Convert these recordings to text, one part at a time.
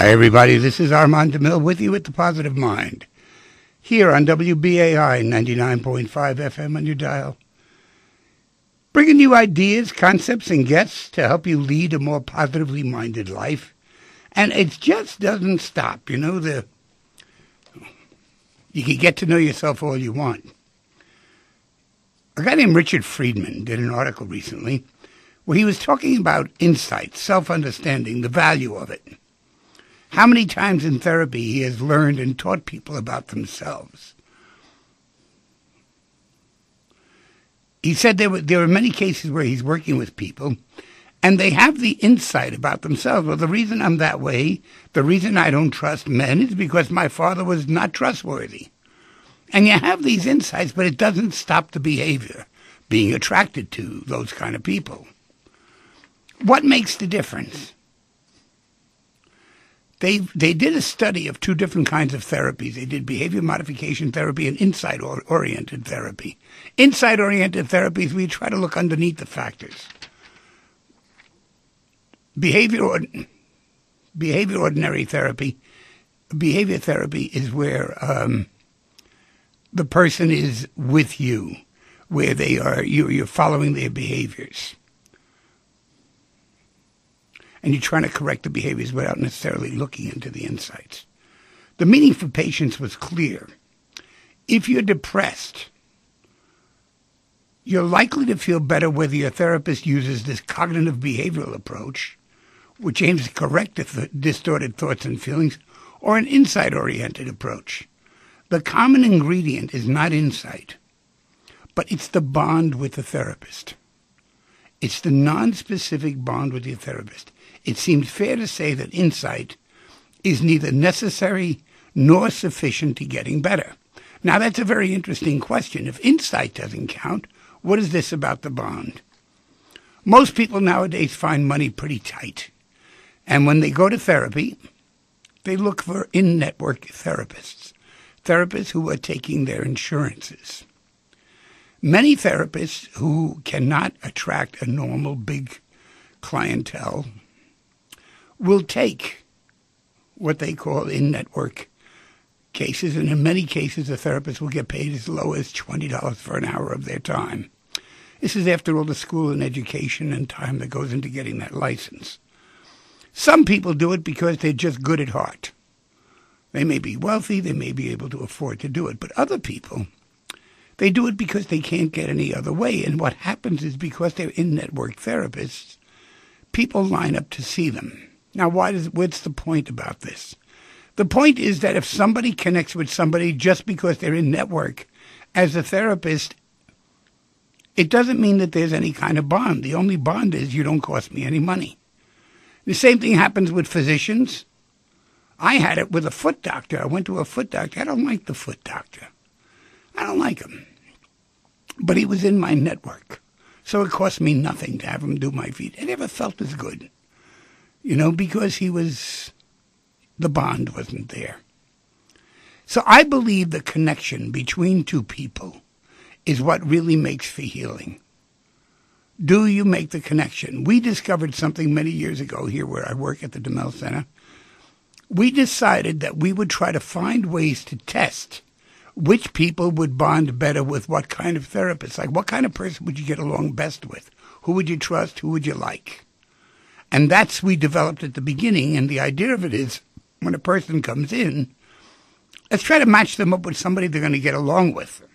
Hi, everybody. This is Armand DeMille with you at The Positive Mind, here on WBAI 99.5 FM on your dial, bringing you ideas, concepts, and guests to help you lead a more positively minded life. And it just doesn't stop. You know, you can get to know yourself all you want. A guy named Richard Friedman did an article recently where he was talking about insight, self-understanding, the value of it. How many times in therapy he has learned and taught people about themselves. He said there were many cases where he's working with people and they have the insight about themselves. Well, the reason I'm that way, the reason I don't trust men is because my father was not trustworthy. And you have these insights, but it doesn't stop the behavior, being attracted to those kind of people. What makes the difference? They did a study of two different kinds of therapies. They did behavior modification therapy and insight-oriented therapy. Insight-oriented therapies, we try to look underneath the factors. Behavior therapy is where the person is with you, where they are, you're following their behaviors. And you're trying to correct the behaviors without necessarily looking into the insights. The meaning for patients was clear. If you're depressed, you're likely to feel better whether your therapist uses this cognitive behavioral approach, which aims to correct distorted thoughts and feelings, or an insight-oriented approach. The common ingredient is not insight, but it's the bond with the therapist. It's the non-specific bond with your therapist. It seems fair to say that insight is neither necessary nor sufficient to getting better. Now, that's a very interesting question. If insight doesn't count, what is this about the bond? Most people nowadays find money pretty tight. And when they go to therapy, they look for in-network therapists who are taking their insurances. Many therapists who cannot attract a normal big clientele will take what they call in-network cases, and in many cases the therapist will get paid as low as $20 for an hour of their time. This is after all the school and education and time that goes into getting that license. Some people do it because they're just good at heart. They may be wealthy, they may be able to afford to do it, but other people, they do it because they can't get any other way. And what happens is because they're in-network therapists, people line up to see them. Now, what's the point about this? The point is that if somebody connects with somebody just because they're in network, as a therapist, it doesn't mean that there's any kind of bond. The only bond is you don't cost me any money. The same thing happens with physicians. I had it with a foot doctor. I went to a foot doctor. I don't like the foot doctor. I don't like him. But he was in my network. So it cost me nothing to have him do my feet. I never felt as good, because the bond wasn't there. So I believe the connection between two people is what really makes for healing. Do you make the connection? We discovered something many years ago here where I work at the DeMille Center. We decided that we would try to find ways to test which people would bond better with what kind of therapist. Like, what kind of person would you get along best with? Who would you trust? Who would you like? And that's we developed at the beginning. And the idea of it is when a person comes in, let's try to match them up with somebody they're going to get along with.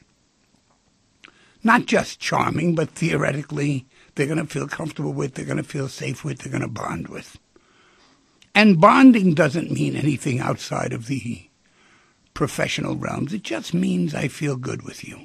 Not just charming, but theoretically they're going to feel comfortable with, they're going to feel safe with, they're going to bond with. And bonding doesn't mean anything outside of the professional realms. It just means I feel good with you.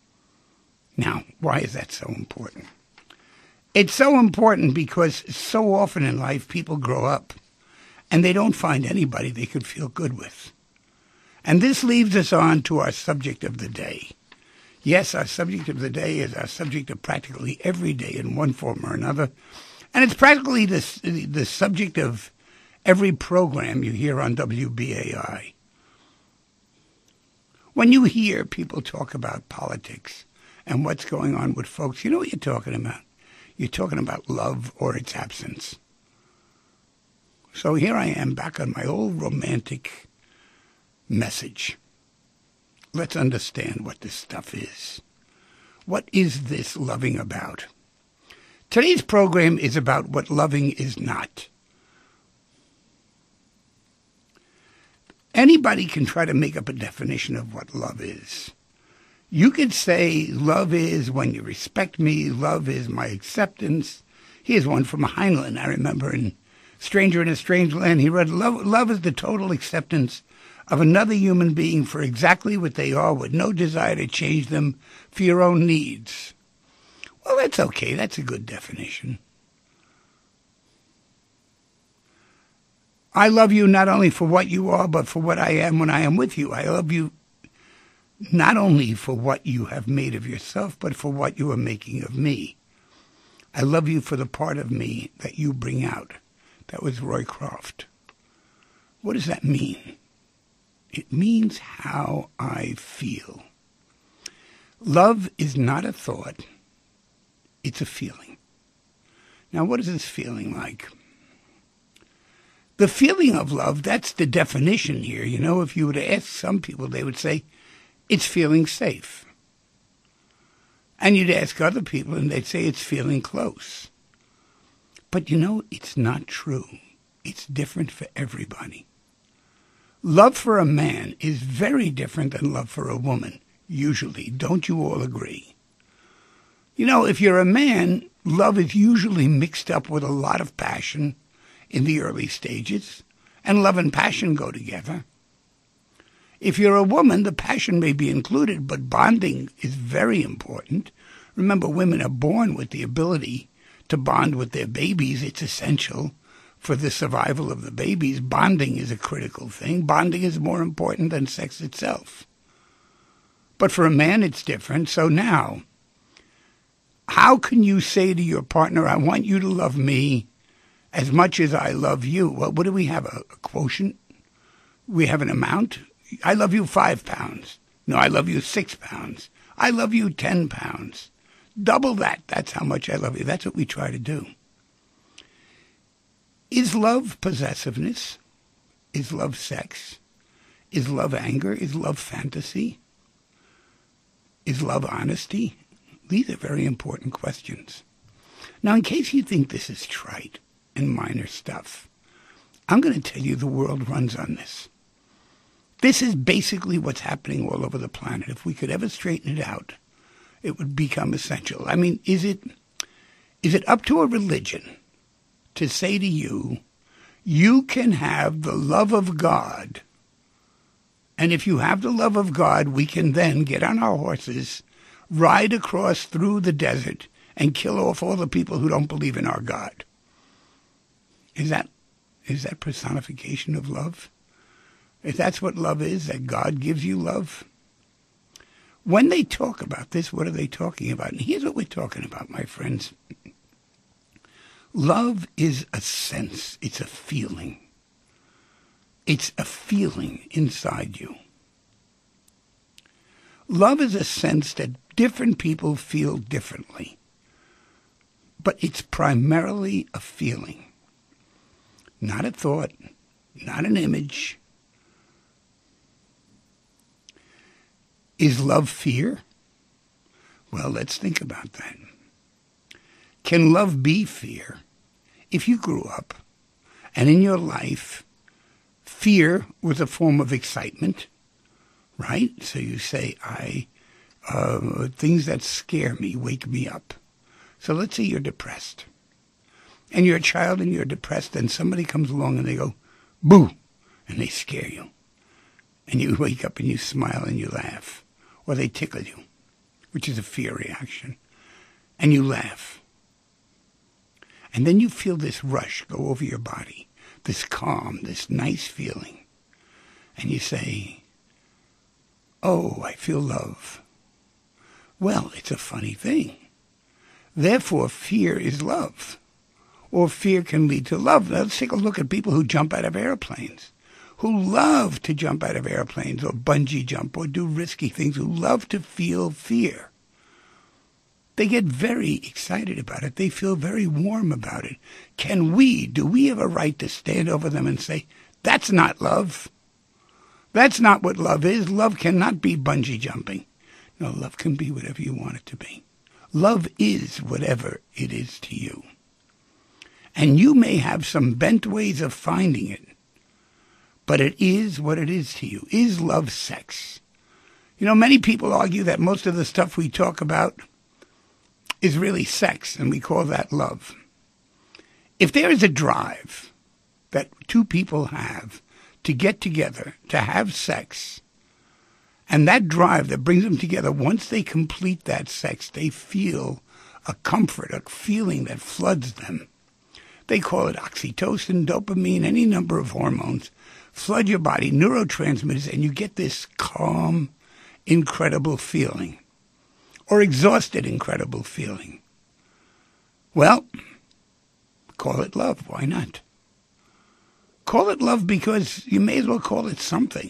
Now, why is that so important? It's so important because so often in life people grow up and they don't find anybody they could feel good with. And this leads us on to our subject of the day. Yes, our subject of the day is our subject of practically every day in one form or another. And it's practically the subject of every program you hear on WBAI. When you hear people talk about politics and what's going on with folks, you know what you're talking about. You're talking about love or its absence. So here I am back on my old romantic message. Let's understand what this stuff is. What is this loving about? Today's program is about what loving is not. Anybody can try to make up a definition of what love is. You could say love is when you respect me, love is my acceptance. Here's one from Heinlein. I remember in Stranger in a Strange Land, he read, love is the total acceptance of another human being for exactly what they are with no desire to change them for your own needs. Well, that's okay. That's a good definition. I love you not only for what you are, but for what I am when I am with you. I love you not only for what you have made of yourself, but for what you are making of me. I love you for the part of me that you bring out. That was Roy Croft. What does that mean? It means how I feel. Love is not a thought. It's a feeling. Now, what is this feeling like? The feeling of love, that's the definition here. You know, if you were to ask some people, they would say, it's feeling safe. And you'd ask other people, and they'd say it's feeling close. But you know, it's not true. It's different for everybody. Love for a man is very different than love for a woman, usually. Don't you all agree? You know, if you're a man, love is usually mixed up with a lot of passion in the early stages, and love and passion go together. If you're a woman, the passion may be included, but bonding is very important. Remember, women are born with the ability to bond with their babies. It's essential for the survival of the babies. Bonding is a critical thing. Bonding is more important than sex itself. But for a man, it's different. So now, how can you say to your partner, I want you to love me as much as I love you? Well, what do we have, a quotient? We have an amount? I love you 5 pounds. No, I love you 6 pounds. I love you 10 pounds. Double that. That's how much I love you. That's what we try to do. Is love possessiveness? Is love sex? Is love anger? Is love fantasy? Is love honesty? These are very important questions. Now, in case you think this is trite and minor stuff, I'm going to tell you the world runs on this. This is basically what's happening all over the planet. If we could ever straighten it out, it would become essential. I mean, is it up to a religion to say to you, you can have the love of God, and if you have the love of God, we can then get on our horses, ride across through the desert, and kill off all the people who don't believe in our God? Is that personification of love? If that's what love is, that God gives you love? When they talk about this, what are they talking about? And here's what we're talking about, my friends. Love is a sense. It's a feeling. It's a feeling inside you. Love is a sense that different people feel differently. But it's primarily a feeling. Not a thought, not an image. Is love fear? Well, let's think about that. Can love be fear? If you grew up and in your life, fear was a form of excitement, right? So you say, things that scare me wake me up. So let's say you're depressed. And you're a child and you're depressed, and somebody comes along and they go, boo, and they scare you. And you wake up and you smile and you laugh. Or they tickle you, which is a fear reaction. And you laugh. And then you feel this rush go over your body, this calm, this nice feeling. And you say, oh, I feel love. Well, it's a funny thing. Therefore, fear is love. Or fear can lead to love. Now, let's take a look at people who jump out of airplanes, who love to jump out of airplanes or bungee jump or do risky things, who love to feel fear. They get very excited about it. They feel very warm about it. Do we have a right to stand over them and say, that's not love? That's not what love is. Love cannot be bungee jumping. No, love can be whatever you want it to be. Love is whatever it is to you. And you may have some bent ways of finding it, but it is what it is to you. Is love sex? You know, many people argue that most of the stuff we talk about is really sex, and we call that love. If there is a drive that two people have to get together, to have sex, and that drive that brings them together, once they complete that sex, they feel a comfort, a feeling that floods them. They call it oxytocin, dopamine, any number of hormones, flood your body, neurotransmitters, and you get this calm, incredible feeling, or exhausted, incredible feeling. Well, call it love. Why not? Call it love because you may as well call it something.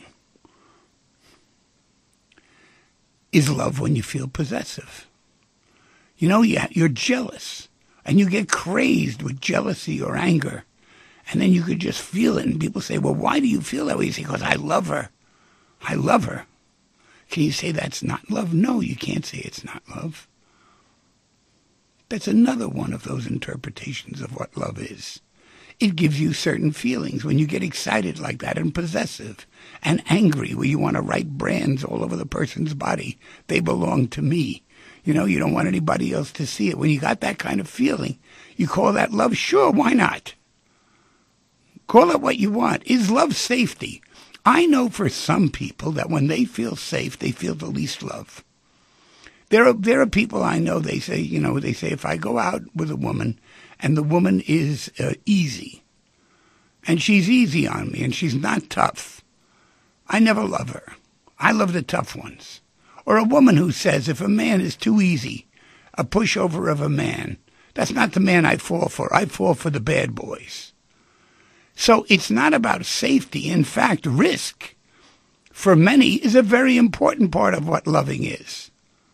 Is love when you feel possessive? You know, you're jealous, and you get crazed with jealousy or anger, and then you could just feel it, and people say, well, why do you feel that way? You say, because I love her. I love her. Can you say that's not love? No, you can't say it's not love. That's another one of those interpretations of what love is. It gives you certain feelings when you get excited like that and possessive and angry where you want to write brands all over the person's body. They belong to me. You know, you don't want anybody else to see it. When you got that kind of feeling, you call that love? Sure, why not? Call it what you want. Is love safety? I know for some people that when they feel safe, they feel the least love. There are people I know, they say if I go out with a woman and the woman is easy, and she's easy on me and she's not tough, I never love her. I love the tough ones. Or a woman who says if a man is too easy, a pushover of a man, that's not the man I fall for. I fall for the bad boys. So it's not about safety. In fact, risk, for many, is a very important part of what loving is.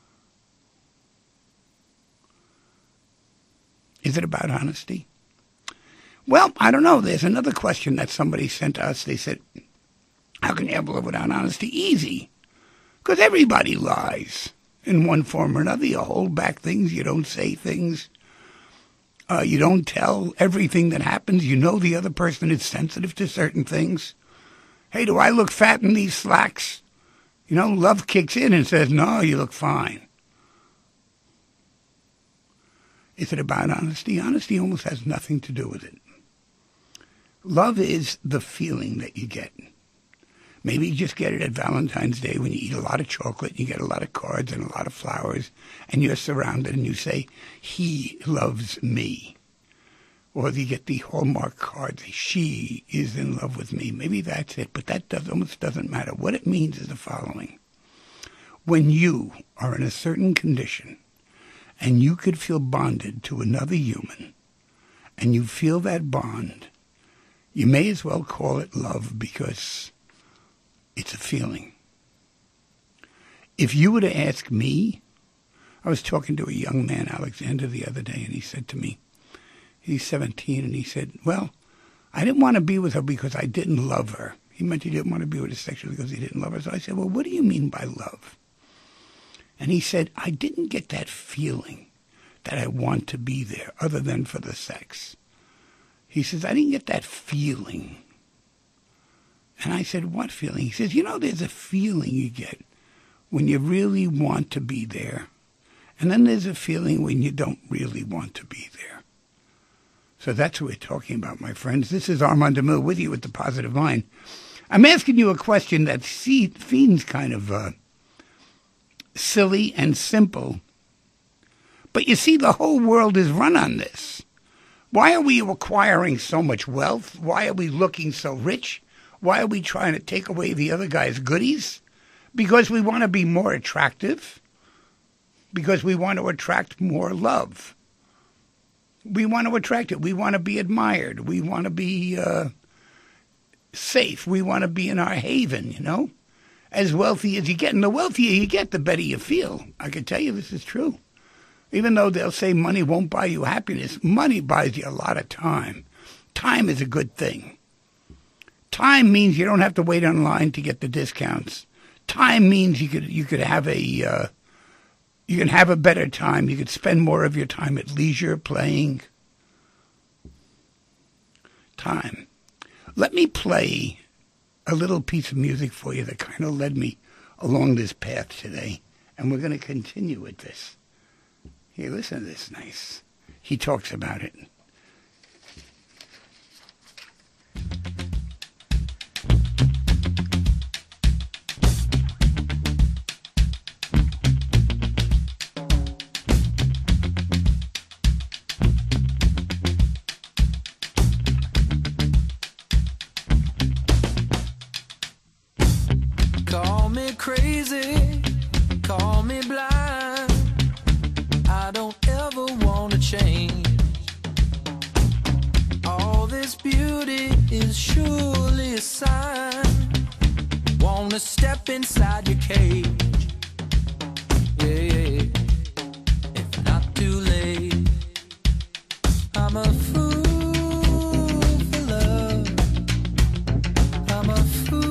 Is it about honesty? Well, I don't know. There's another question that somebody sent us. They said, how can you ever live without honesty? Easy. Because everybody lies in one form or another. You hold back things. You don't say things. You don't tell everything that happens. You know the other person is sensitive to certain things. Hey, do I look fat in these slacks? You know, love kicks in and says, no, you look fine. Is it about honesty? Honesty almost has nothing to do with it. Love is the feeling that you get. Maybe you just get it at Valentine's Day when you eat a lot of chocolate, and you get a lot of cards and a lot of flowers, and you're surrounded and you say, he loves me. Or you get the Hallmark card, she is in love with me. Maybe that's it, but that almost doesn't matter. What it means is the following. When you are in a certain condition, and you could feel bonded to another human, and you feel that bond, you may as well call it love because it's a feeling. If you were to ask me, I was talking to a young man, Alexander, the other day, and he said to me, he's 17, and he said, well, I didn't want to be with her because I didn't love her. He meant he didn't want to be with her sexually because he didn't love her. So I said, well, what do you mean by love? And he said, I didn't get that feeling that I want to be there other than for the sex. He says, I didn't get that feeling. And I said, what feeling? He says, you know, there's a feeling you get when you really want to be there. And then there's a feeling when you don't really want to be there. So that's what we're talking about, my friends. This is Armand DeMille with you with The Positive Mind. I'm asking you a question that seems kind of silly and simple. But you see, the whole world is run on this. Why are we acquiring so much wealth? Why are we looking so rich? Why are we trying to take away the other guy's goodies? Because we want to be more attractive. Because we want to attract more love. We want to attract it. We want to be admired. We want to be safe. We want to be in our haven, you know. As wealthy as you get. And the wealthier you get, the better you feel. I can tell you this is true. Even though they'll say money won't buy you happiness, money buys you a lot of time. Time is a good thing. Time means you don't have to wait online to get the discounts. Time means you could have a better time. You could spend more of your time at leisure playing. Time. Let me play a little piece of music for you that kind of led me along this path today, and we're going to continue with this. Here, listen to this. Nice. He talks about it. Call me crazy, call me blind. I don't ever want to change. All this beauty is surely a sign. Wanna step inside your cage. Yeah, if not too late. I'm a fool for love. I'm a fool.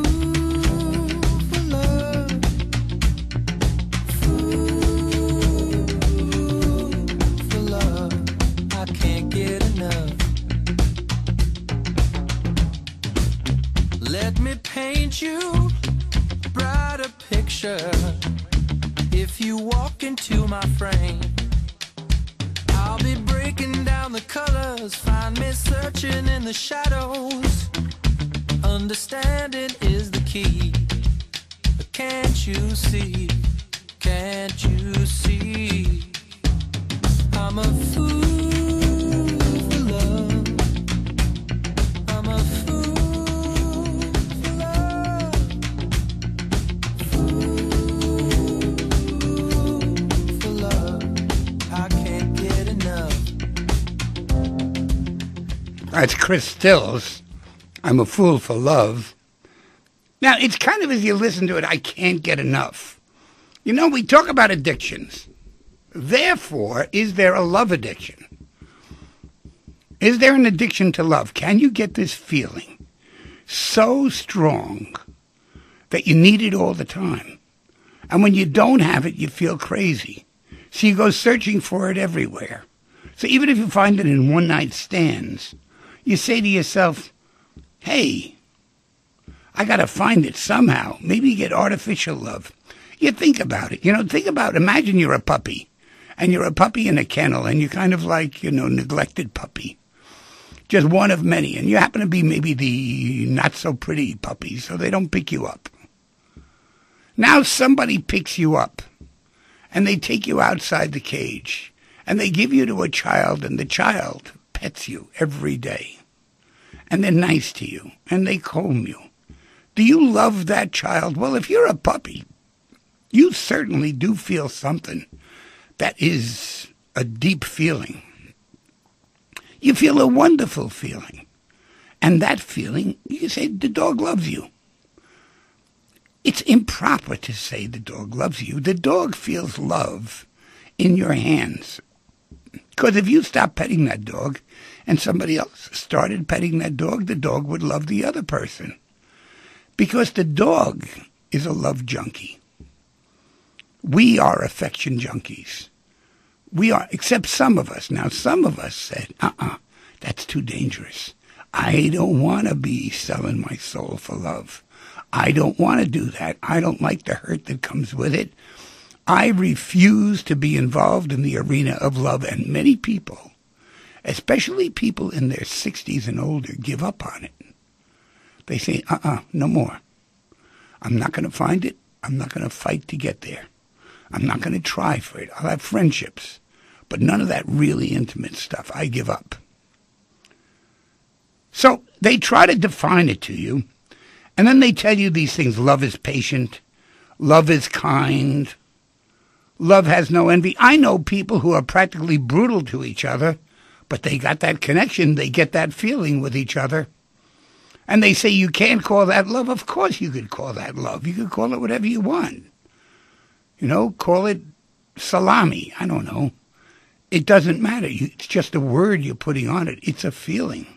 Let me paint you a brighter picture. If you walk into my frame, I'll be breaking down the colors. Find me searching in the shadows. Understanding is the key. But can't you see? Can't you see? I'm a fool for love. I'm a fool. That's Chris Stills. I'm a fool for love. Now, it's kind of, as you listen to it, I can't get enough. You know, we talk about addictions. Therefore, is there a love addiction? Is there an addiction to love? Can you get this feeling so strong that you need it all the time? And when you don't have it, you feel crazy. So you go searching for it everywhere. So even if you find it in one-night stands, you say to yourself, hey, I got to find it somehow. Maybe you get artificial love. You think about it. Imagine you're a puppy, and you're a puppy in a kennel, and you're kind of like, neglected puppy. Just one of many, and you happen to be maybe the not-so-pretty puppy, so they don't pick you up. Now somebody picks you up, and they take you outside the cage, and they give you to a child, and the child pets you every day. And they're nice to you, and they comb you. Do you love that child? Well, if you're a puppy, you certainly do feel something that is a deep feeling. You feel a wonderful feeling. And that feeling, you say the dog loves you. It's improper to say the dog loves you. The dog feels love in your hands. Because if you stop petting that dog and somebody else started petting that dog, the dog would love the other person. Because the dog is a love junkie. We are affection junkies. We are, except some of us. Now, some of us said, that's too dangerous. I don't want to be selling my soul for love. I don't want to do that. I don't like the hurt that comes with it. I refuse to be involved in the arena of love, and many people, especially people in their 60s and older, give up on it. They say, no more. I'm not going to find it. I'm not going to fight to get there. I'm not going to try for it. I'll have friendships, but none of that really intimate stuff. I give up. So they try to define it to you, and then they tell you these things. Love is patient. Love is kind. Love has no envy. I know people who are practically brutal to each other, but they got that connection. They get that feeling with each other. And they say you can't call that love. Of course you could call that love. You could call it whatever you want. Call it salami. I don't know. It doesn't matter. It's just a word you're putting on it. It's a feeling.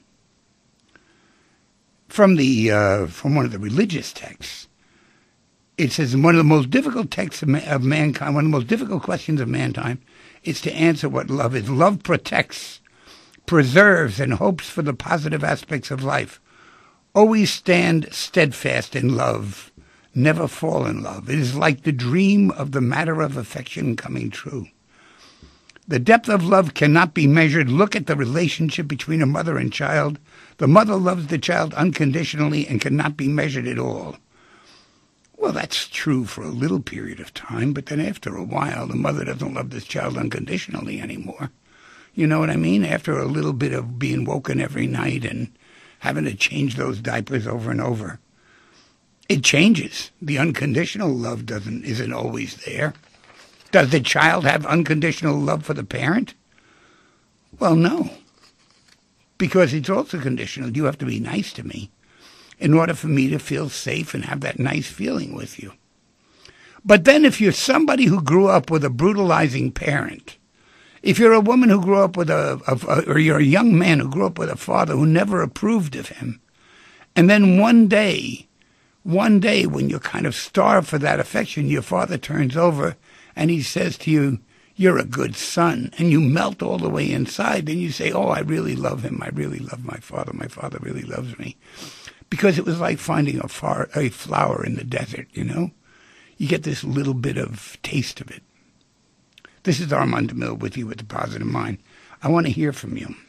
From one of the religious texts, it says one of the most difficult texts of mankind, one of the most difficult questions of mankind, is to answer what love is. Love protects, preserves, and hopes for the positive aspects of life. Always stand steadfast in love. Never fall in love. It is like the dream of the matter of affection coming true. The depth of love cannot be measured. Look at the relationship between a mother and child. The mother loves the child unconditionally and cannot be measured at all. Well, that's true for a little period of time, but then after a while, the mother doesn't love this child unconditionally anymore. You know what I mean? After a little bit of being woken every night and having to change those diapers over and over, it changes. The unconditional love isn't always there. Does the child have unconditional love for the parent? Well, no. Because it's also conditional. You have to be nice to me in order for me to feel safe and have that nice feeling with you. But then if you're somebody who grew up with a brutalizing parent, if you're a woman who grew up with or you're a young man who grew up with a father who never approved of him, and then one day when you're kind of starved for that affection, your father turns over and he says to you, "You're a good son," and you melt all the way inside, then you say, "Oh, I really love him. I really love my father. My father really loves me." Because it was like finding a flower in the desert, you know? You get this little bit of taste of it. This is Armand DeMille with you with The Positive Mind. I want to hear from you.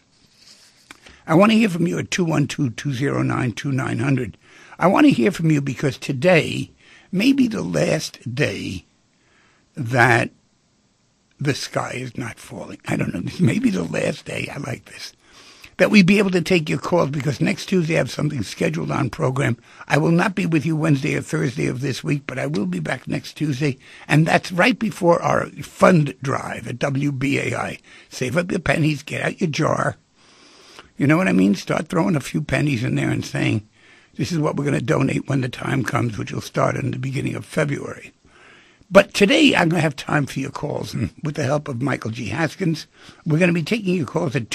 I want to hear from you at 212-209-2900. I want to hear from you because today may be the last day that the sky is not falling. I don't know. This may be the last day. I like this. That we be able to take your calls because next Tuesday I have something scheduled on program. I will not be with you Wednesday or Thursday of this week, but I will be back next Tuesday, and that's right before our fund drive at WBAI. Save up your pennies, get out your jar. You know what I mean? Start throwing a few pennies in there and saying, this is what we're going to donate when the time comes, which will start in the beginning of February. But today I'm going to have time for your calls, and with the help of Michael G. Haskins, we're going to be taking your calls at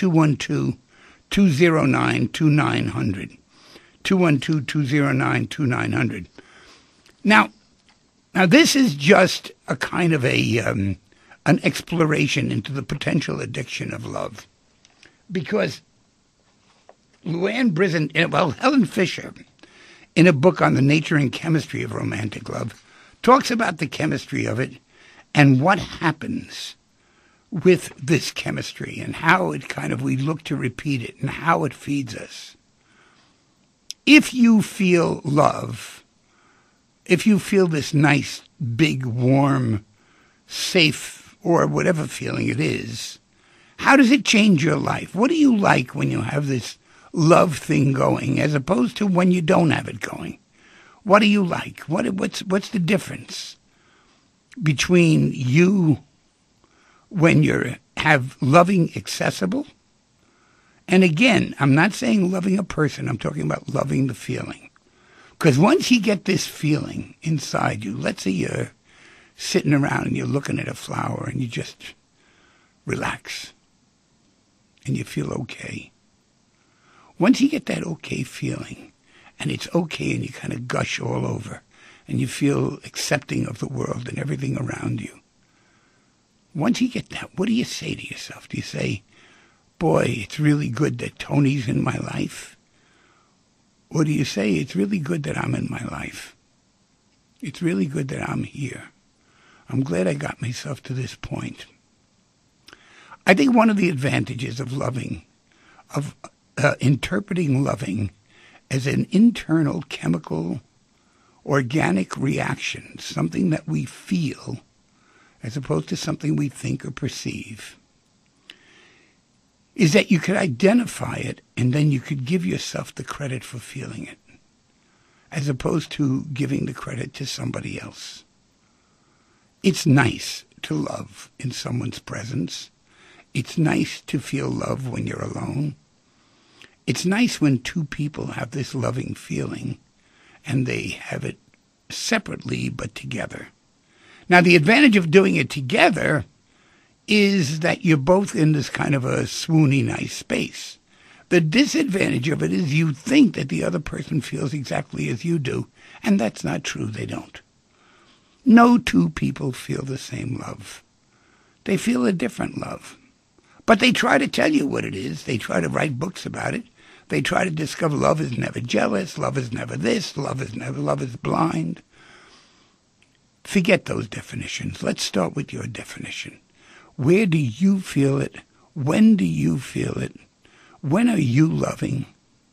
212-209-2900. 212-209-2900. Now this is just a kind of an exploration into the potential addiction of love. Because Helen Fisher, in a book on the nature and chemistry of romantic love, talks about the chemistry of it and what happens with this chemistry and how it we look to repeat it and how it feeds us. If you feel love, if you feel this nice, big, warm, safe, or whatever feeling it is, how does it change your life? What do you like when you have this love thing going as opposed to when you don't have it going? What do you like? What's the difference between you when you have loving accessible? And again, I'm not saying loving a person. I'm talking about loving the feeling. Because once you get this feeling inside you, let's say you're sitting around and you're looking at a flower and you just relax and you feel okay. Once you get that okay feeling, and it's okay and you kind of gush all over, and you feel accepting of the world and everything around you, once you get that, what do you say to yourself? Do you say, boy, it's really good that Tony's in my life? Or do you say, it's really good that I'm in my life? It's really good that I'm here. I'm glad I got myself to this point. I think one of the advantages of loving, of interpreting loving as an internal chemical, organic reaction, something that we feel, as opposed to something we think or perceive, is that you could identify it and then you could give yourself the credit for feeling it, as opposed to giving the credit to somebody else. It's nice to love in someone's presence. It's nice to feel love when you're alone. It's nice when two people have this loving feeling and they have it separately but together. Now, the advantage of doing it together is that you're both in this kind of a swoony nice space. The disadvantage of it is you think that the other person feels exactly as you do, and that's not true. They don't. No two people feel the same love. They feel a different love. But they try to tell you what it is. They try to write books about it. They try to discover love is never jealous, love is never this, love is blind. Forget those definitions. Let's start with your definition. Where do you feel it? When do you feel it? When are you loving?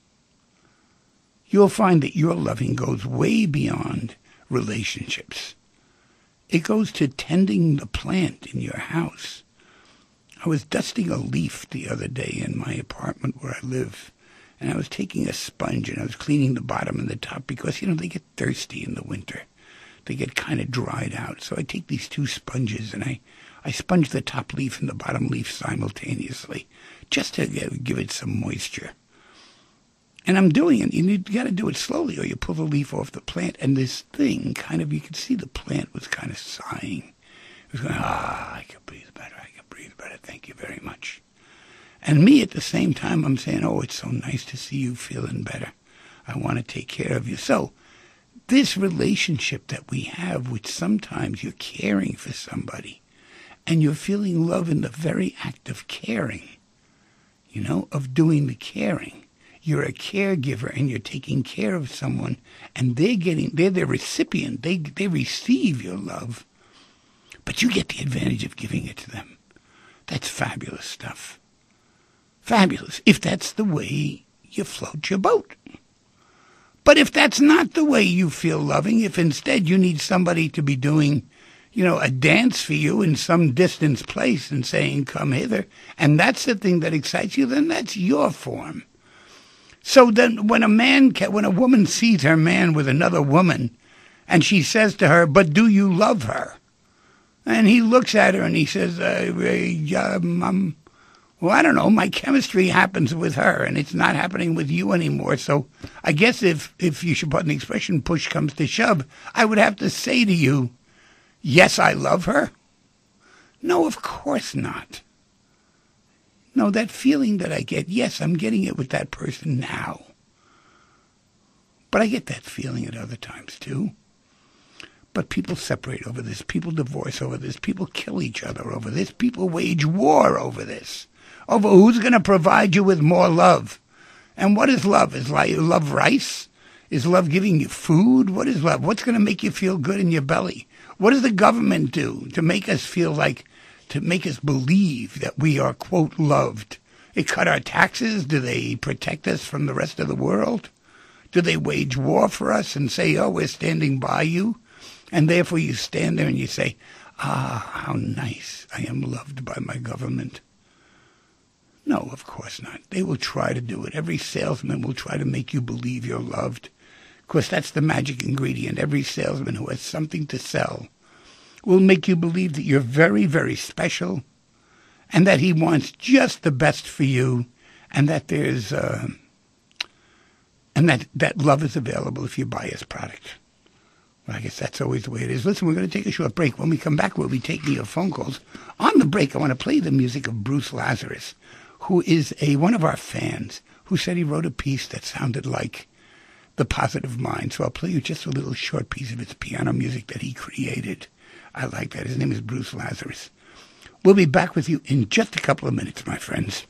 You'll find that your loving goes way beyond relationships. It goes to tending the plant in your house. I was dusting a leaf the other day in my apartment where I live, and I was taking a sponge and I was cleaning the bottom and the top because, they get thirsty in the winter. They get kind of dried out. So I take these two sponges and I sponge the top leaf and the bottom leaf simultaneously just to give it some moisture. And I'm doing it. You got to do it slowly or you pull the leaf off the plant. And this thing you could see the plant was kind of sighing. It was going, I can breathe better. I can breathe better. Thank you very much. And me at the same time, I'm saying, it's so nice to see you feeling better. I want to take care of you. So this relationship that we have, which sometimes you're caring for somebody and you're feeling love in the very act of caring, of doing the caring. You're a caregiver and you're taking care of someone and they're the recipient. They receive your love, but you get the advantage of giving it to them. That's fabulous stuff. Fabulous, if that's the way you float your boat. But if that's not the way you feel loving, if instead you need somebody to be doing, a dance for you in some distant place and saying, come hither, and that's the thing that excites you, then that's your form. So then when a woman sees her man with another woman, and she says to her, but do you love her? And he looks at her and he says, well, I don't know, my chemistry happens with her, and it's not happening with you anymore. So I guess if you should put an expression, push comes to shove, I would have to say to you, yes, I love her? No, of course not. No, that feeling that I get, yes, I'm getting it with that person now. But I get that feeling at other times, too. But people separate over this. People divorce over this. People kill each other over this. People wage war over this. Over who's going to provide you with more love. And what is love? Is love rice? Is love giving you food? What is love? What's going to make you feel good in your belly? What does the government do to make us to make us believe that we are, quote, loved? They cut our taxes? Do they protect us from the rest of the world? Do they wage war for us and say, we're standing by you? And therefore you stand there and you say, how nice, I am loved by my government. No, of course not. They will try to do it. Every salesman will try to make you believe you're loved. Of course, that's the magic ingredient. Every salesman who has something to sell will make you believe that you're very, very special and that he wants just the best for you and that there's and that love is available if you buy his product. Well, I guess that's always the way it is. Listen, we're going to take a short break. When we come back, we'll be taking your phone calls. On the break, I want to play the music of Bruce Lazarus, who is one of our fans, who said he wrote a piece that sounded like The Positive Mind. So I'll play you just a little short piece of his piano music that he created. I like that. His name is Bruce Lazarus. We'll be back with you in just a couple of minutes, my friends.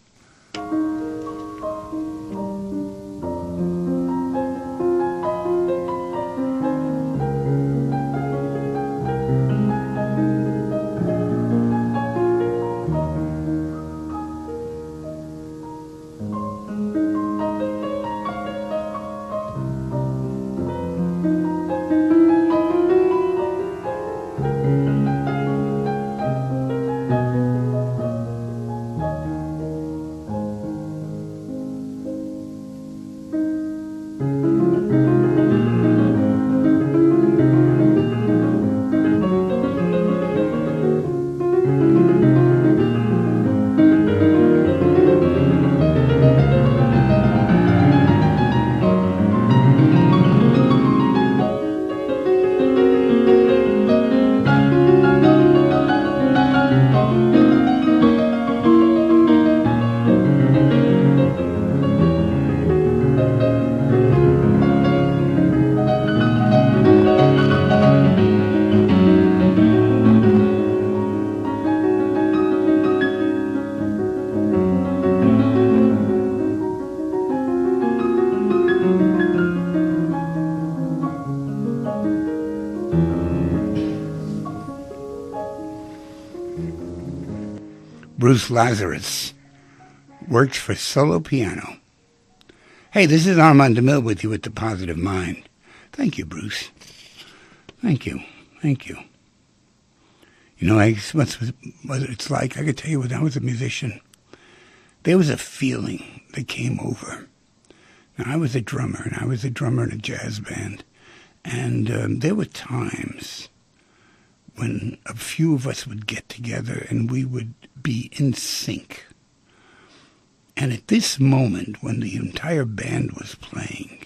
Bruce Lazarus works for solo piano. Hey, this is Armand DeMille with you at The Positive Mind. Thank you, Bruce. Thank you. Thank you. You know, what it's like, I could tell you when I was a musician, there was a feeling that came over. Now, I was a drummer, and I was a drummer in a jazz band. And there were times when a few of us would get together and we would be in sync. And at this moment, when the entire band was playing,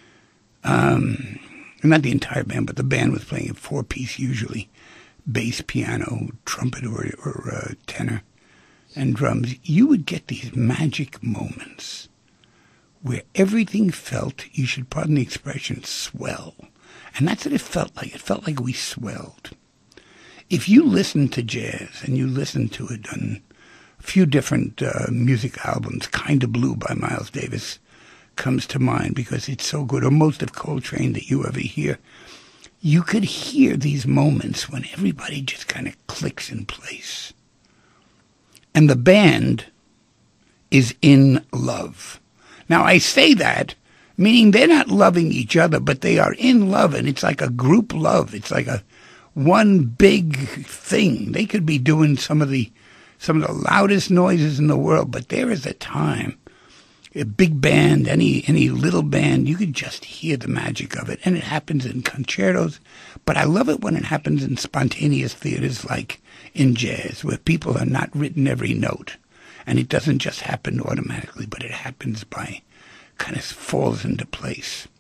not the entire band, but the band was playing a four-piece usually, bass, piano, trumpet, or tenor, and drums, you would get these magic moments where everything felt, you should pardon the expression, swell. And that's what it felt like. It felt like we swelled. If you listen to jazz, and you listen to it on a few different music albums, Kind of Blue by Miles Davis comes to mind because it's so good, or most of Coltrane that you ever hear, you could hear these moments when everybody just kind of clicks in place. And the band is in love. Now, I say that, meaning they're not loving each other, but they are in love, and it's like a group love. It's like a one big thing. They could be doing some of the loudest noises in the world, but there is a time, a big band, any little band, you could just hear the magic of it. And it happens in concertos, but I love it when it happens in spontaneous theaters like in jazz, where people are not written every note. And it doesn't just happen automatically, but it happens by kind of falls into place.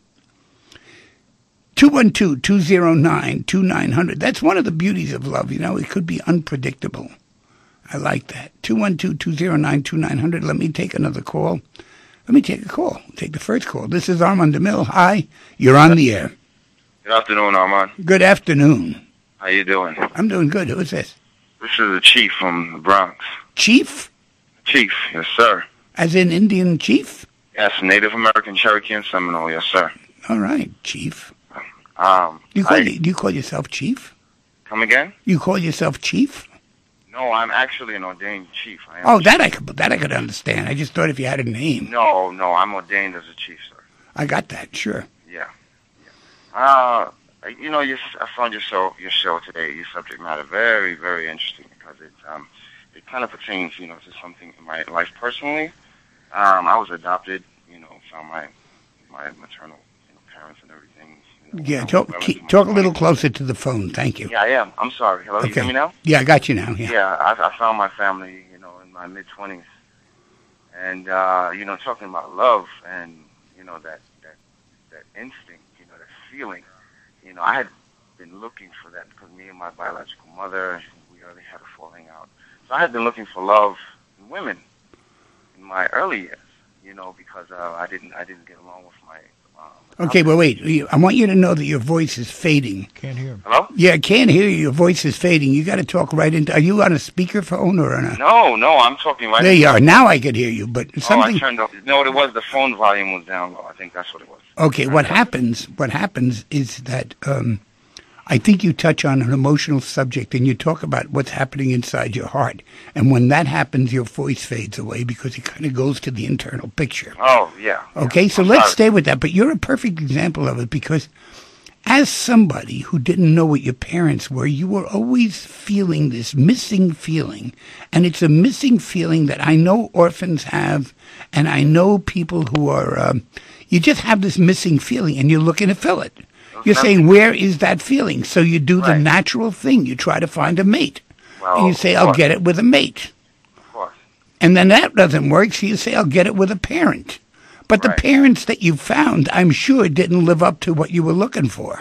212-209-2900. That's one of the beauties of love. You know, it could be unpredictable. I like that. 212-209-2900. Let me take another call. Let me take a call. Take the first call. This is Armand DeMille. Hi. You're on the air. Good afternoon, Armand. Good afternoon. How you doing? I'm doing good. Who is this? This is the Chief from the Bronx. Chief? Chief, yes, sir. As in Indian chief? Yes, Native American, Cherokee, and Seminole, yes, sir. All right, Chief. Do you call yourself Chief? Come again? You call yourself Chief? No, I'm actually an ordained chief. That I could understand. I just thought if you had a name. No, I'm ordained as a chief, sir. I got that, sure. Yeah. You know, I found your show today, your subject matter, very, very interesting because it kind of pertains, you know, to something in my life personally. I was adopted, you know, from my maternal parents and everything. You know, yeah, talk a little closer to the phone. Thank you. Yeah, I am. I'm sorry. Hello, okay. You hear me now? Yeah, I got you now. Yeah. Yeah, I found my family, you know, in my mid-20s. And, you know, talking about love and, you know, that instinct, you know, that feeling. You know, I had been looking for that because me and my biological mother, we already had a falling out. So I had been looking for love in women in my early years, you know, because I didn't get along with my. Okay, but wait. I want you to know that your voice is fading. Can't hear him. Hello? Yeah, I can't hear you. Your voice is fading. You got to talk right into. Are you on a speakerphone or on a? No, I'm talking right. There you are. Now I could hear you, but something. I turned up. No, what it was, the phone volume was down low. I think that's what it was. Okay, what happens is that I think you touch on an emotional subject and you talk about what's happening inside your heart. And when that happens, your voice fades away because it kind of goes to the internal picture. Oh, yeah. Okay, so let's stay with that. But you're a perfect example of it because as somebody who didn't know what your parents were, you were always feeling this missing feeling. And it's a missing feeling that I know orphans have, and I know people who are, you just have this missing feeling and you're looking to fill it. You're saying, where is that feeling? So you do the natural thing. You try to find a mate. Well, and you say, I'll get it with a mate. Of course. And then that doesn't work, so you say, I'll get it with a parent. But the parents that you found, I'm sure, didn't live up to what you were looking for.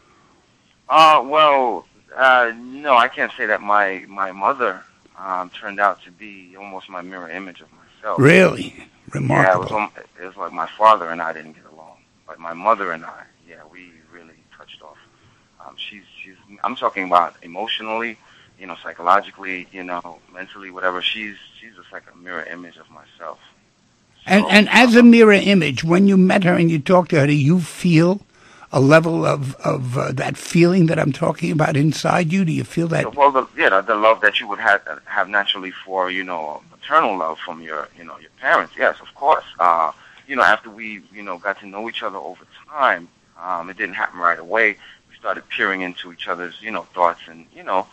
No, I can't say that. My mother turned out to be almost my mirror image of myself. Really? Remarkable. Yeah, it was like my father and I didn't get along. But my mother and I, we really touched off. I'm talking about emotionally, you know, psychologically, you know, mentally, whatever. She's just like a mirror image of myself. So, and as a mirror image, when you met her and you talked to her, do you feel a level of that feeling that I'm talking about inside you? Do you feel that? Well, the love that you would have naturally for, maternal love from your parents. Yes, of course. After we, got to know each other over time, it didn't happen right away. We started peering into each other's, thoughts and,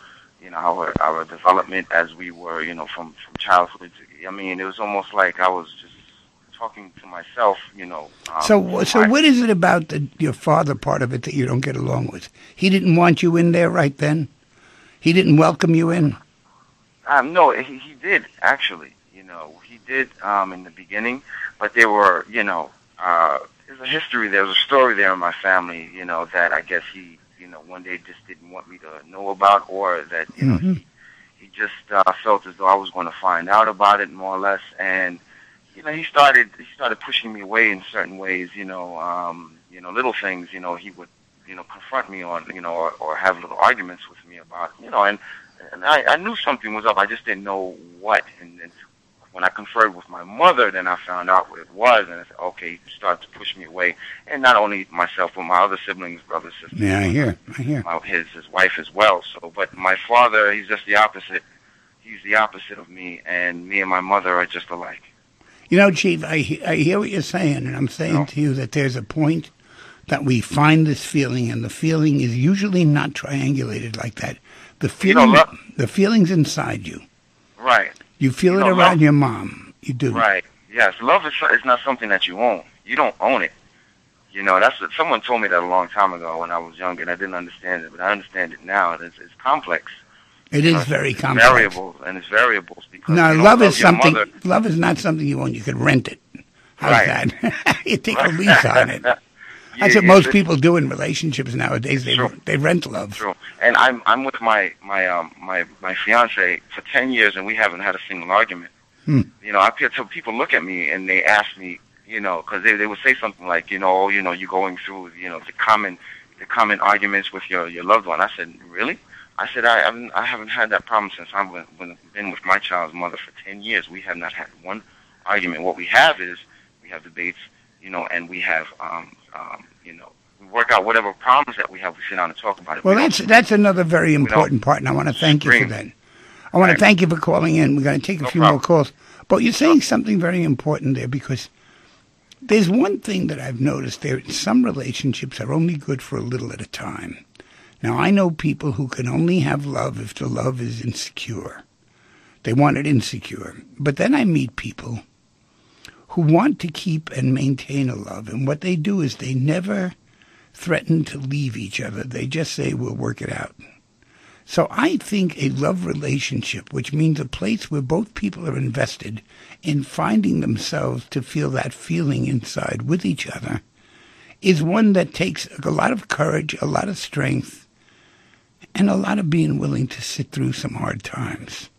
our development as we were, from childhood. It was almost like I was just talking to myself, So what is it about your father part of it that you don't get along with? He didn't want you in there right then? He didn't welcome you in? No, he did, actually. He did in the beginning, but there were, there's a history, there's a story there in my family, that I guess he, one day just didn't want me to know about, or that, he just felt as though I was going to find out about it, more or less, and he started pushing me away in certain ways, little things, he would, confront me on, or have little arguments with me about, and I knew something was up. I just didn't know what. And when I conferred with my mother, then I found out what it was, and I said, okay, he started to push me away. And not only myself, but my other siblings, brothers, sisters. Yeah, I hear. His wife as well. So, but my father, he's just the opposite. He's the opposite of me, and me and my mother are just alike. Chief, I hear what you're saying, and I'm saying to you that there's a point that we find this feeling, and the feeling is usually not triangulated like that. The feeling, the feeling's inside you. Right. You feel it around your mom. You do. Right. Yes. Love is not something that you own. You don't own it. That's what someone told me that a long time ago when I was younger, and I didn't understand it, but I understand it now. It's complex. It is very complex. It's variables because love is something. Love is not something you own. You could rent it. How's that? You take a lease on it. That's what most people do in relationships nowadays. They rent love. True. And I'm with my fiance for 10 years, and we haven't had a single argument. I feel so people look at me and they ask me, because they would say something like, you're going through, the common arguments with your loved one. I said, really? I said, I haven't had that problem since I've been with my child's mother for 10 years. We have not had one argument. What we have is we have debates, and we have, we work out whatever problems that we have. We sit down and talk about it. Well, that's another very important part, and I want to thank you for that. I want to thank you for calling in. We're going to take a few more calls. But you're saying something very important there, because there's one thing that I've noticed there. Some relationships are only good for a little at a time. Now, I know people who can only have love if the love is insecure. They want it insecure. But then I meet people who want to keep and maintain a love. And what they do is they never threaten to leave each other. They just say, we'll work it out. So I think a love relationship, which means a place where both people are invested in finding themselves to feel that feeling inside with each other, is one that takes a lot of courage, a lot of strength, and a lot of being willing to sit through some hard times.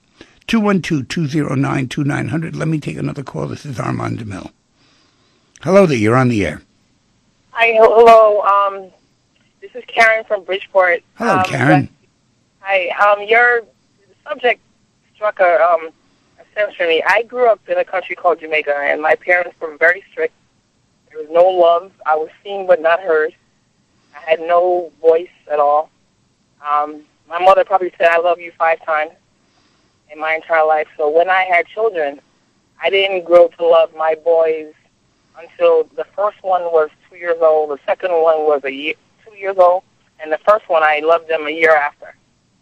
212-209-2900. Let me take another call. This is Armand DeMille. Hello there. You're on the air. Hi. Hello. This is Karen from Bridgeport. Hello, Karen. Hi. Your subject struck a sense for me. I grew up in a country called Jamaica, and my parents were very strict. There was no love. I was seen but not heard. I had no voice at all. My mother probably said, I love you 5 times in my entire life. So when I had children, I didn't grow to love my boys until the first one was 2 years old, the second one was 2 years old, and the first one I loved them a year after.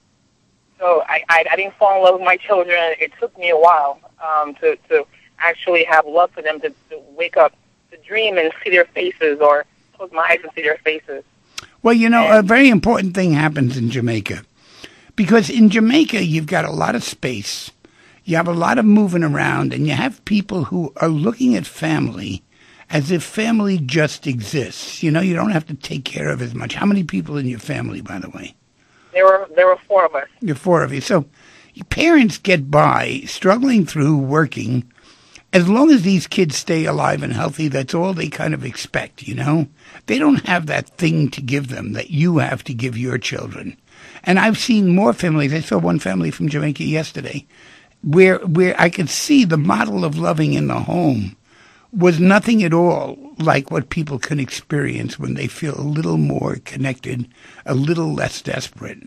So I didn't fall in love with my children. It took me a while to actually have love for them, to wake up, to dream and see their faces, or close my eyes and see their faces. Well, a very important thing happens in Jamaica. Because in Jamaica, you've got a lot of space, you have a lot of moving around, and you have people who are looking at family as if family just exists. You don't have to take care of as much. How many people in your family, by the way? There were 4 of us. There are 4 of you. So your parents get by, struggling through, working. As long as these kids stay alive and healthy, that's all they kind of expect, They don't have that thing to give them that you have to give your children. And I've seen more families. I saw one family from Jamaica yesterday where I could see the model of loving in the home was nothing at all like what people can experience when they feel a little more connected, a little less desperate.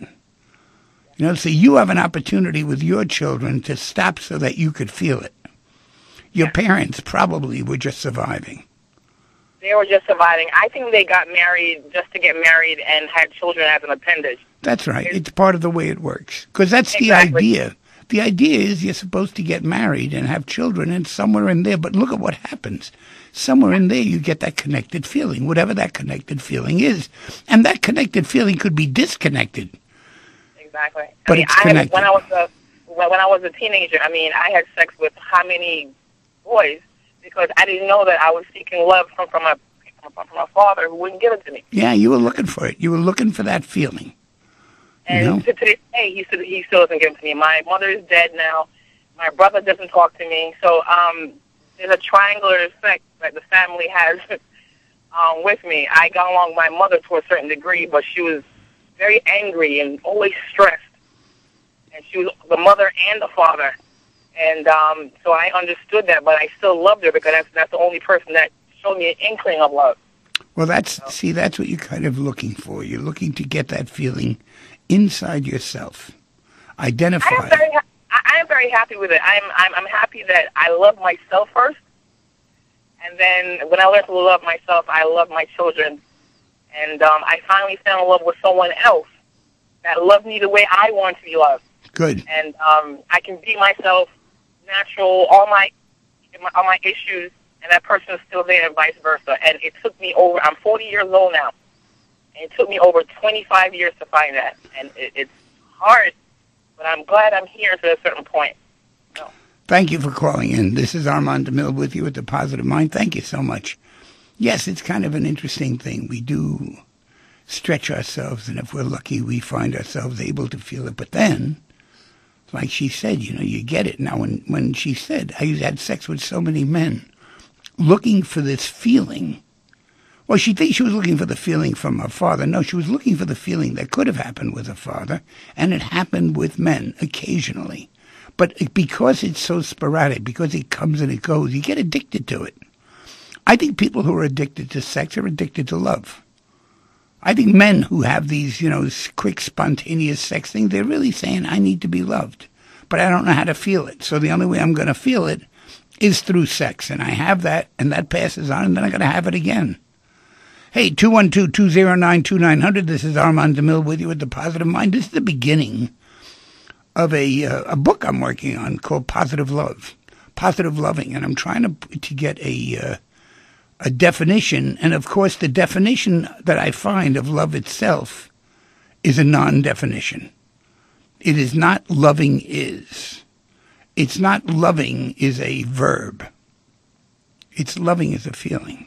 You know, so you have an opportunity with your children to stop so that you could feel it. Your parents probably were just surviving. They were just surviving. I think they got married just to get married and had children as an appendage. That's right. It's part of the way it works. Because that's Exactly. the idea. The idea is you're supposed to get married and have children, and somewhere in there, but look at what happens. Somewhere in there you get that connected feeling, whatever that connected feeling is. And that connected feeling could be disconnected. Exactly. But it's connected. When I was a teenager, I had sex with how many boys because I didn't know that I was seeking love from a father who wouldn't give it to me. Yeah, you were looking for it. You were looking for that feeling. And to this day, he still doesn't give it to me. My mother is dead now. My brother doesn't talk to me. So there's a triangular effect that the family has with me. I got along with my mother to a certain degree, but she was very angry and always stressed. And she was the mother and the father. And so I understood that, but I still loved her because that's the only person that showed me an inkling of love. Well, that's what you're kind of looking for. You're looking to get that feeling inside yourself. Identify. I am very happy with it. I'm happy that I love myself first, and then when I learned to love myself, I love my children, and I finally fell in love with someone else that loved me the way I want to be loved. Good. And I can be myself, natural, all my issues, and that person is still there, and vice versa. And it took me I'm 40 years old now. And it took me over 25 years to find that. And it's hard, but I'm glad I'm here to a certain point. So. Thank you for calling in. This is Armand DeMille with you at The Positive Mind. Thank you so much. Yes, it's kind of an interesting thing. We do stretch ourselves, and if we're lucky, we find ourselves able to feel it. But then, like she said, you get it. Now, when she said, I had sex with so many men, looking for this feeling. Well, she thinks she was looking for the feeling from her father. No, she was looking for the feeling that could have happened with her father, and it happened with men occasionally. But because it's so sporadic, because it comes and it goes, you get addicted to it. I think people who are addicted to sex are addicted to love. I think men who have these, quick, spontaneous sex things, they're really saying, I need to be loved, but I don't know how to feel it. So the only way I'm going to feel it is through sex, and I have that, and that passes on, and then I'm going to have it again. Hey, 212-209-2900, this is Armand DeMille with you at The Positive Mind. This is the beginning of a book I'm working on called Positive Love, Positive Loving, and I'm trying to get a definition, and of course the definition that I find of love itself is a non-definition. It is not loving is. It's not loving is a verb. It's loving is a feeling.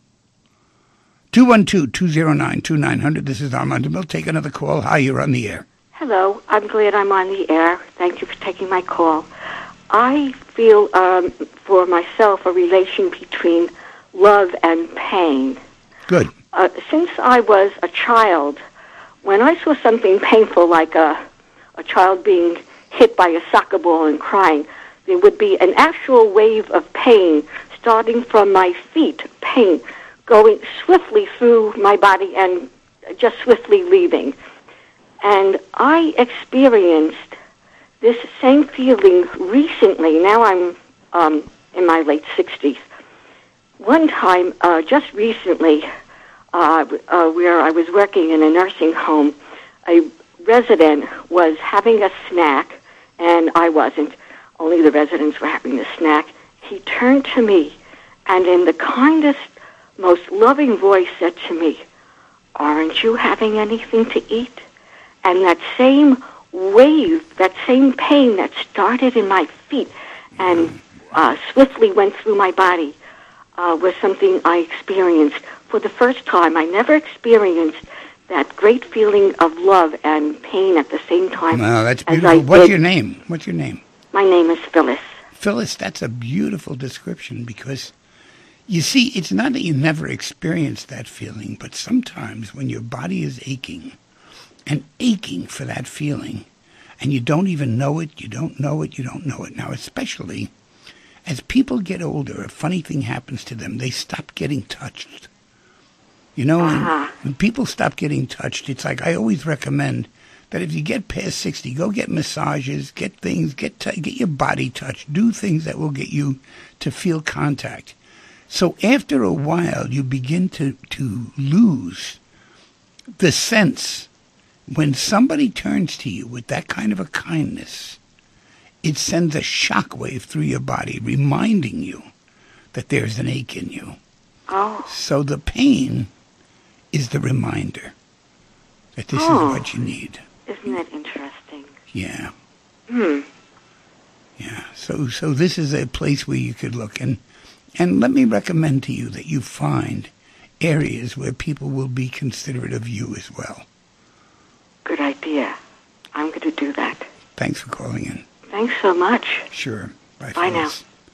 212-209-2900. This is Armand DeMille. Take another call. Hi, you're on the air. Hello. I'm glad I'm on the air. Thank you for taking my call. I feel for myself a relation between love and pain. Good. Since I was a child, when I saw something painful like a child being hit by a soccer ball and crying, there would be an actual wave of pain starting from my feet, pain, going swiftly through my body and just swiftly leaving. And I experienced this same feeling recently. Now I'm in my late 60s. One time, just recently, where I was working in a nursing home, a resident was having a snack, and I wasn't. Only the residents were having the snack. He turned to me, and in the kindest, most loving voice said to me, "Aren't you having anything to eat?" And that same wave, that same pain that started in my feet and swiftly went through my body was something I experienced for the first time. I never experienced that great feeling of love and pain at the same time. Wow, that's beautiful. What's your name? What's your name? My name is Phyllis. Phyllis, that's a beautiful description because, you see, it's not that you never experienced that feeling, but sometimes when your body is aching and aching for that feeling, and you don't even know it, you don't know it. Now, especially As people get older, a funny thing happens to them. They stop getting touched. You know, when people stop getting touched, it's like I always recommend that if you get past 60, go get massages, get things, get your body touched, do things that will get you to feel contact. So after a while, you begin to lose the sense when somebody turns to you with that kind of a kindness. It sends a shockwave through your body, reminding you that there's an ache in you. Oh. So the pain is the reminder that this is what you need. Isn't that interesting? Yeah. Hmm. Yeah. So this is a place where you could look. And let me recommend to you that you find areas where people will be considerate of you as well. Good idea. I'm going to do that. Thanks for calling in. Thanks so much. Sure. Bye now.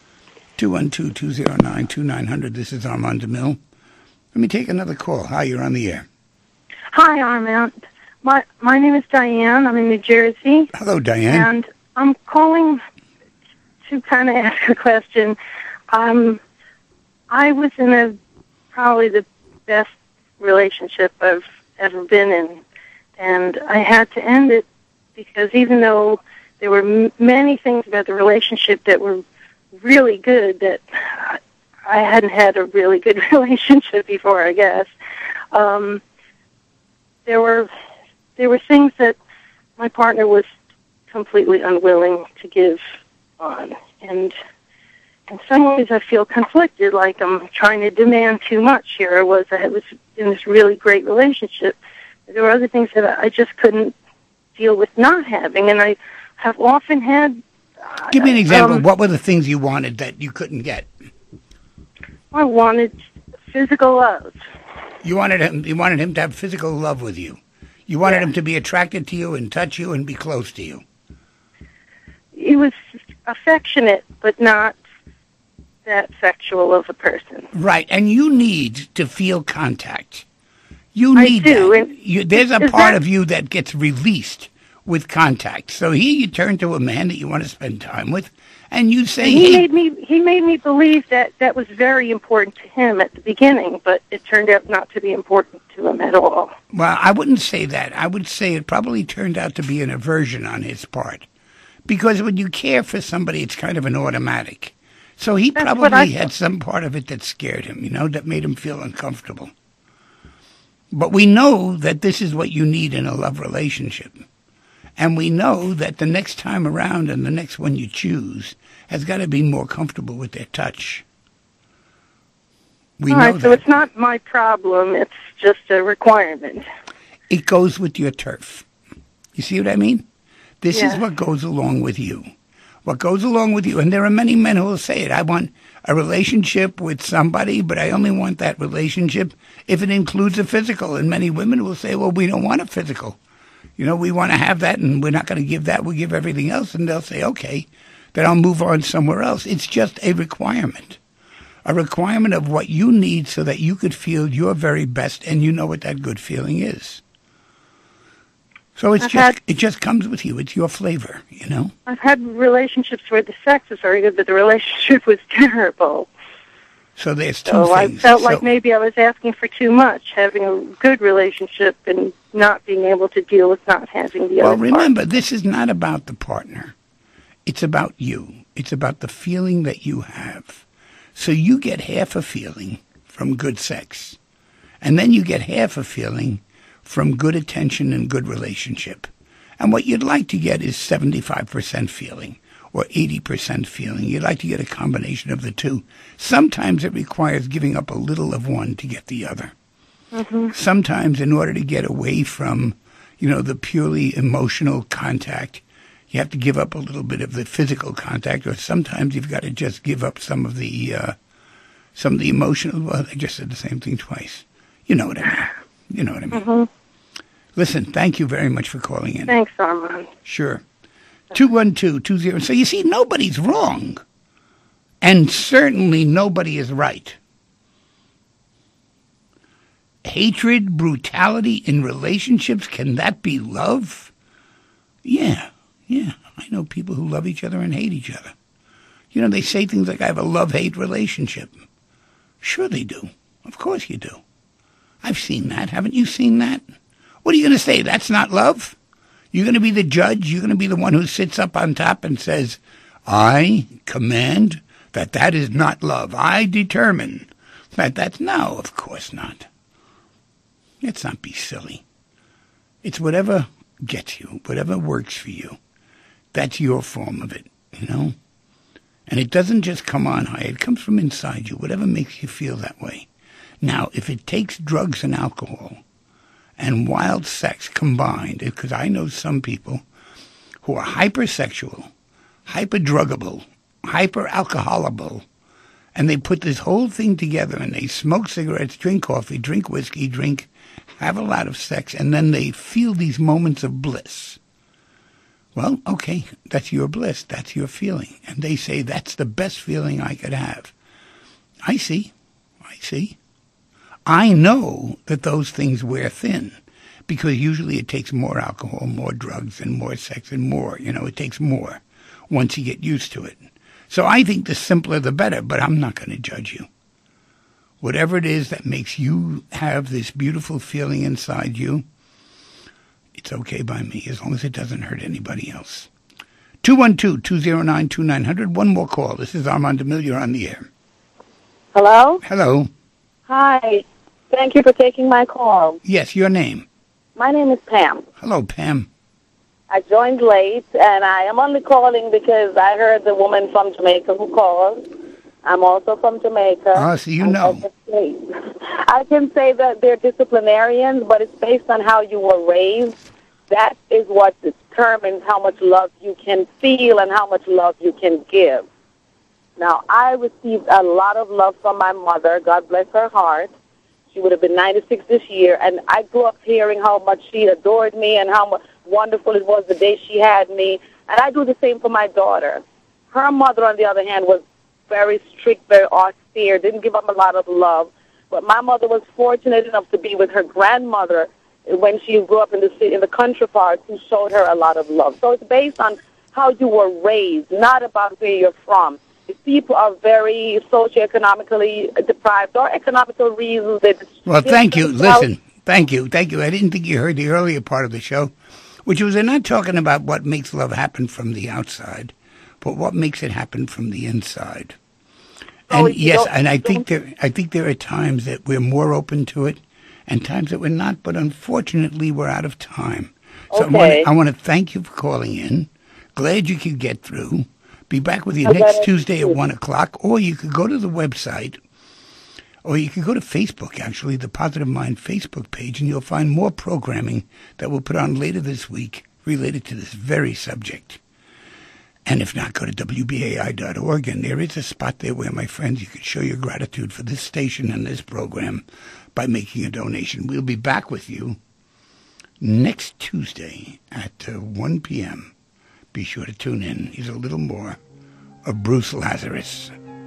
212-209-2900. This is Armand DeMille. Let me take another call. Hi, you're on the air. Hi, Armand. My name is Diane. I'm in New Jersey. Hello, Diane. And I'm calling to kind of ask a question. I was in probably the best relationship I've ever been in, and I had to end it because even though there were many things about the relationship that were really good, that I hadn't had a really good relationship before, I guess. There were things that my partner was completely unwilling to give on, and in some ways I feel conflicted, like I'm trying to demand too much here. I was in this really great relationship. There were other things that I just couldn't deal with not having, and I have often had... Give me an example. What were the things you wanted that you couldn't get? I wanted physical love. You wanted him to have physical love with you. You wanted him to be attracted to you and touch you and be close to you. He was affectionate, but not that sexual of a person. Right, and you need to feel contact. You need that. There's a part of you that gets released with contact. So here you turn to a man that you want to spend time with, and you say, he made me believe that was very important to him at the beginning, but it turned out not to be important to him at all. Well, I wouldn't say that. I would say it probably turned out to be an aversion on his part. Because when you care for somebody, it's kind of an automatic. So he probably had some part of it that scared him, that made him feel uncomfortable. But we know that this is what you need in a love relationship. And we know that the next time around and the next one you choose has got to be more comfortable with their touch. We know that. So it's not my problem. It's just a requirement. It goes with your turf. You see what I mean? This is what goes along with you. What goes along with you. And there are many men who will say it. I want a relationship with somebody, but I only want that relationship if it includes a physical. And many women will say, well, we don't want a physical. We want to have that, and we're not going to give that. We'll give everything else. And they'll say, okay, then I'll move on somewhere else. It's just a requirement of what you need so that you could feel your very best, and you know what that good feeling is. So it just comes with you. It's your flavor, I've had relationships where the sex was very good, but the relationship was terrible. So there's two things. So I felt like maybe I was asking for too much, having a good relationship and not being able to deal with not having the other part. Well, remember, this is not about the partner. It's about you. It's about the feeling that you have. So you get half a feeling from good sex, and then you get half a feeling from good attention and good relationship. And what you'd like to get is 75% feeling or 80% feeling. You'd like to get a combination of the two. Sometimes it requires giving up a little of one to get the other. Mm-hmm. Sometimes in order to get away from, the purely emotional contact, you have to give up a little bit of the physical contact, or sometimes you've got to just give up some of the emotional. Well, I just said the same thing twice. You know what I mean. Mm-hmm. Listen, thank you very much for calling in. Thanks, Armand. Sure. 212-20. So you see, nobody's wrong. And certainly nobody is right. Hatred, brutality in relationships, can that be love? Yeah. I know people who love each other and hate each other. You know, they say things like, I have a love-hate relationship. Sure they do. Of course you do. I've seen that. Haven't you seen that? What are you going to say? That's not love? You're going to be the judge? You're going to be the one who sits up on top and says, I command that is not love. I determine that that's... No, of course not. Let's not be silly. It's whatever gets you, whatever works for you. That's your form of it, you know? And it doesn't just come on high. It comes from inside you, whatever makes you feel that way. Now, if it takes drugs and alcohol and wild sex combined, because I know some people who are hypersexual, hyper-druggable, hyper-alcoholable, and they put this whole thing together and they smoke cigarettes, drink coffee, drink whiskey, have a lot of sex, and then they feel these moments of bliss. Well, okay, that's your bliss. That's your feeling. And they say, that's the best feeling I could have. I see. I know that those things wear thin because usually it takes more alcohol, more drugs, and more sex and more. You know, it takes more once you get used to it. So I think the simpler the better, but I'm not going to judge you. Whatever it is that makes you have this beautiful feeling inside you, it's okay by me, as long as it doesn't hurt anybody else. 212-209-2900. One more call. This is Armand DeMille. You're on the air. Hello? Hello. Hi. Thank you for taking my call. Yes, your name. My name is Pam. Hello, Pam. I joined late, and I am only calling because I heard the woman from Jamaica who called. I'm also from Jamaica. Oh, so you know. I can say that they're disciplinarians, but it's based on how you were raised. That is what determines how much love you can feel and how much love you can give. Now, I received a lot of love from my mother. God bless her heart. She would have been 96 this year, and I grew up hearing how much she adored me and how wonderful it was the day she had me. And I do the same for my daughter. Her mother, on the other hand, was very strict, very austere, didn't give up a lot of love. But my mother was fortunate enough to be with her grandmother when she grew up in the city, in the country part, who showed her a lot of love. So it's based on how you were raised, not about where you're from. If people are very socioeconomically deprived or economical reasons, well, thank you. Listen, thank you. I didn't think you heard the earlier part of the show, which was they're not talking about what makes love happen from the outside, but what makes it happen from the inside. And yes, and I think there are times that we're more open to it, and times that we're not. But unfortunately, we're out of time. So okay. I want to thank you for calling in. Glad you could get through. Be back with you next Tuesday at 1 o'clock, or you could go to the website, or you could go to Facebook, actually, the Positive Mind Facebook page, and you'll find more programming that we'll put on later this week related to this very subject. And if not, go to WBAI.org, and there is a spot there where, my friends, you can show your gratitude for this station and this program by making a donation. We'll be back with you next Tuesday at 1 p.m. Be sure to tune in. Here's a little more of Bruce Lazarus